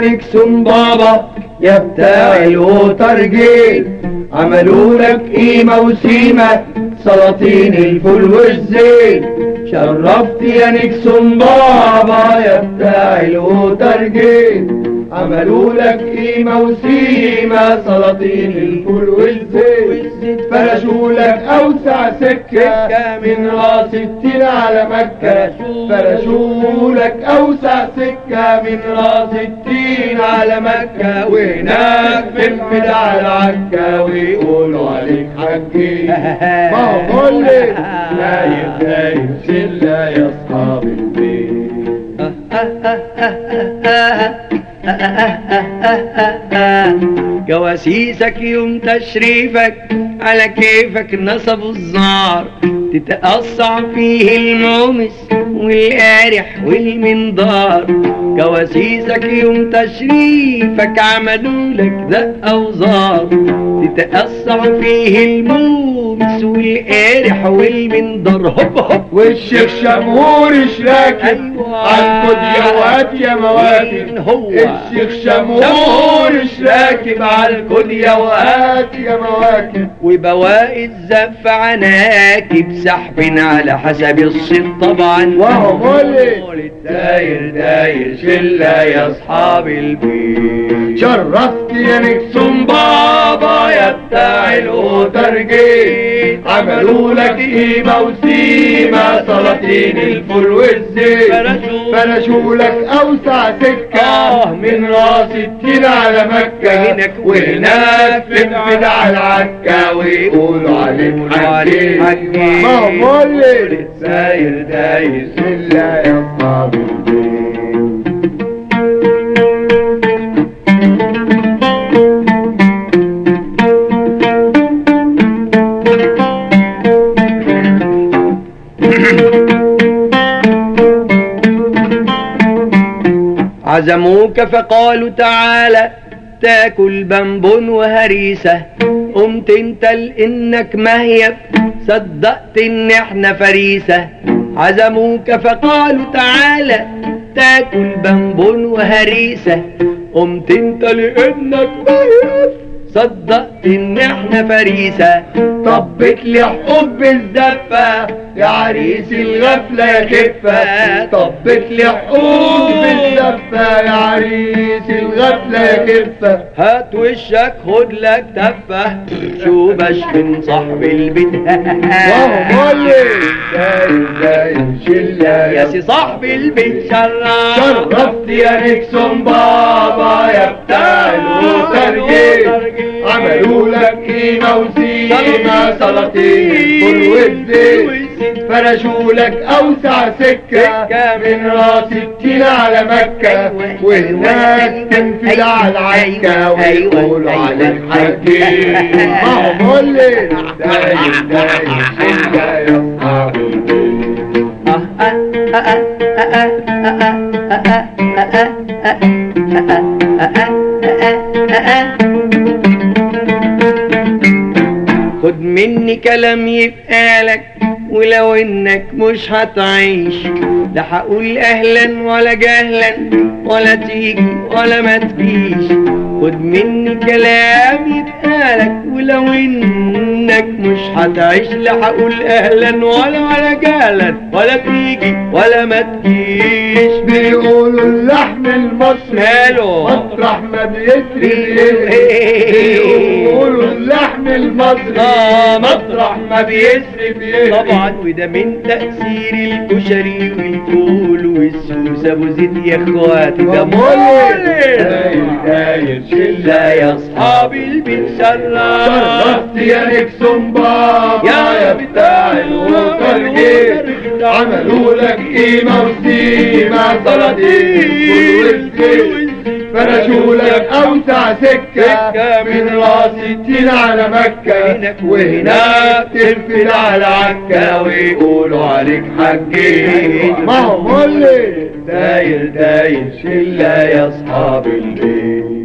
نيكسون بابا يا بتاع الوترجيت، عملوا لك قيمة وسيمة سلاطين الفول والزيت. شرفت يا نيكسون بابا يا بتاع الوترجيت، عملوا لك قيمة وسيمة سلاطين الفول والزيت. فرشوا لك أوسع سكة من راس التين على مكة، فرشوا لك أوسع سكة من راس التين على مكة. وهناك في البدع العكة ويقولوا عليك حجي. ما هو كل نايم نايم شلة يا أصحاب البيت. جواسيسك يوم تشريفك على كيفك نصبوا الزار، تتقصع فيه المومس والقارح والمنظار. جواسيسك يوم تشريفك عملوا لك دقة وزار، تتقصع فيه المومس والقارح والمنظار. هوب هوب والشيخ شمهور راكب عالكود يا واد يا مواكب. الشيخ شمهور راكب عالكود يا واد يا مواكب. وبواقي الزف عناكب سحب على حسب الصيت طبعا. وهو مولد داير داير شلة يا اصحاب البيت. شرفت يا نيكسون بابا يا بتاع الوترجيت، عملوا لك قيمة وسيمة سلاطين الفول والزيت. فرشوا لك أوسع سكة من راس التين على مكة. وهناك في البدع العكة ويقولوا عليك حجي. ما هو مولد داير داير شلة يا أصحاب البيت. عزموك فقالوا تعالى تاكل بنبون وهريسة، قمت انت لانك مهيب صدقت ان احنا فريسة. عزموك فقالوا تعالى تاكل بنبون وهريسة، قمت انت لانك مهيب صدقت ان احنا فريسة. طبت لي حب الزفة يا عريس الغفلة يا خفة. طبت لي حب الزفة يا عريس الغفلة يا خفة. هات وشك خد لك تفة شوبش من صاحب البيت. وهو مولد داير داير شلة يا سي صاحب البيت. شرفت يا نيكسون بابا يا بتاع الوترجيت، عملوا لك قيمة وسيمة سلاطين الفول والزيت. فرشوا لك أوسع سكة من راس التين على مكة. وهناك تنفذ على العكة ويقولوا عليك حجي. ما هو مولد داير داير شلة يا أصحاب خد مني كلام يبقالك ولو انك مش هتعيش، لا هقول اهلا ولا جهلا ولا تيجي ولا ما تجيش. خد مني كلام يبقالك ولو انك مش هتعيش، لا هقول اهلا ولا جهلا ولا تيجي ولا ما تجيش. بيقولوا اللحم المصري ماله مطرح ما بيسري. بيقولوا اللحم المصري مطرح ما بيسري طبعا. وده من تأثير الكشري والفول والسوس ابو زيد يا اخواتي. ده مولد داير داير شلة يا اصحاب البيت. شرفت يا نيكسون بابا يا بتاع الوترجيت، عملوا لك قيمة وسيمة سلاطين الفول والزيت. فرشوا لك أوسع سكة من راس التين على مكة. وهناك تنفذ على عكة ويقولوا عليك حجي. ما هو مولد داير داير شلة يا أصحاب البيت.